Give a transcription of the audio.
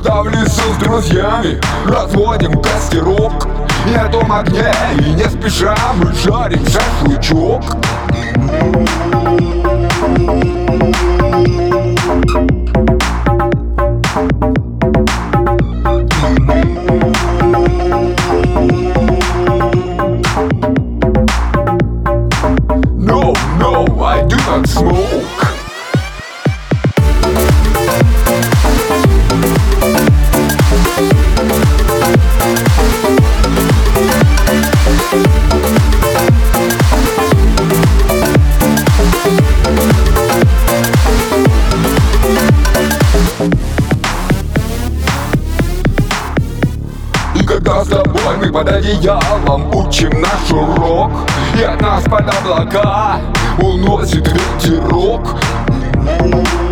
Где-то в лесу с друзьями разводим костерок, и на том огне и не спеша мы жарим шашлычок. No, no, I do not smoke. И когда с тобой мы под одеялом учим наш урок, и от нас под облака уносит ветерок.